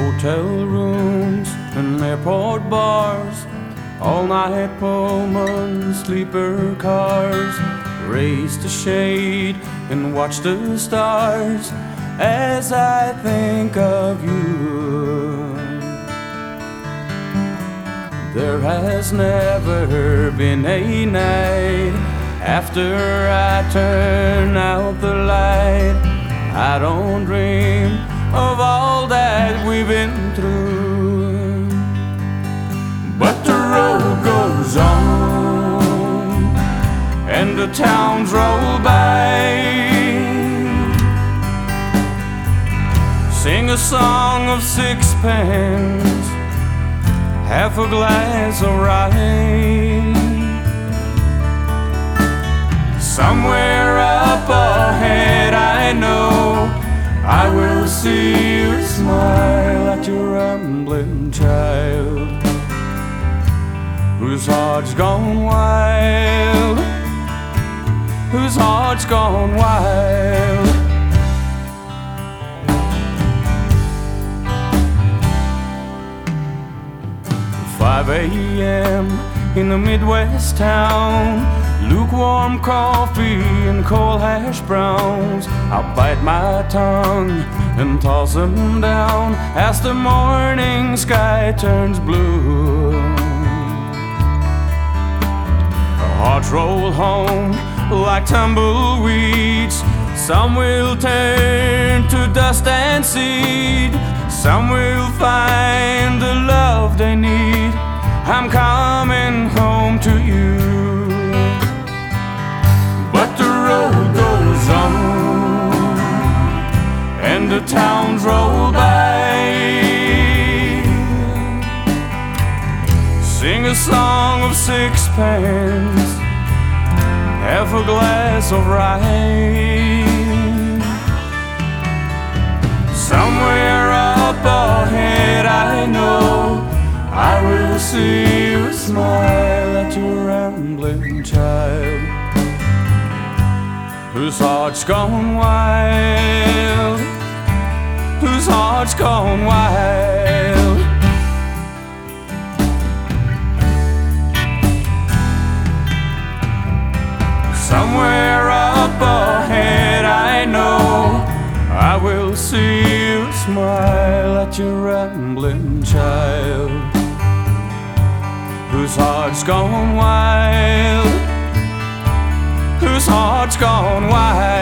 hotel rooms and airport bars, all-night Pullman sleeper cars, race to shade and watch the stars as I think of you. There has never been a night after I turn out the light I don't dream of all that we've been through. But the road goes on and the towns roll by. Sing a song of sixpence, half a glass of rye. Somewhere up ahead I know I will see you smile at your rambling child, whose heart's gone wild, whose heart's gone wild. 5 a.m. in the Midwest town, lukewarm coffee and cold hash browns. I'll bite my tongue and toss them down as the morning sky turns blue. Hearts roll home like tumbleweeds. Some will turn to dust and seed, some will find the love they need. I'm coming home to you. But the road goes on and the towns roll by. Sing a song of sixpence, half a glass of rye. Somewhere up ahead I know I will see you smile at your rambling child, whose heart's gone wild, whose heart's gone wild. Somewhere up ahead I know I will see you smile at your rambling child, whose heart's gone wild, whose heart's gone wild.